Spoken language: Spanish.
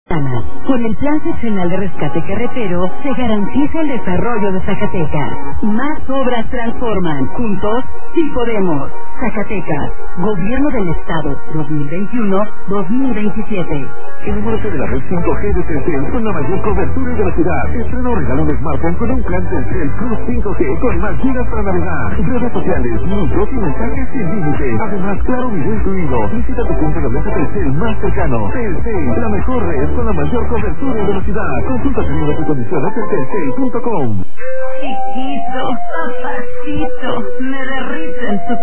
Con el Plan Seccional de Rescate Carretero se garantiza el desarrollo de Zacatecas. Más obras transforman. Juntos, sí podemos. Zacatecas, Gobierno del Estado, 2021-2027. Enamórate de la red 5G de Telcel con la mayor cobertura y velocidad. Estrena o regala un smartphone con un plan Telcel Plus 5G con más gigas para navegar, redes sociales, minutos y mensajes sin límite. Además, claro video incluido. Visita tu punto de venta Telcel más cercano. Telcel, la mejor red con la mayor cobertura y velocidad. Consulta términos y condiciones en telcel.com. Chiquito, papacito, me derriten tus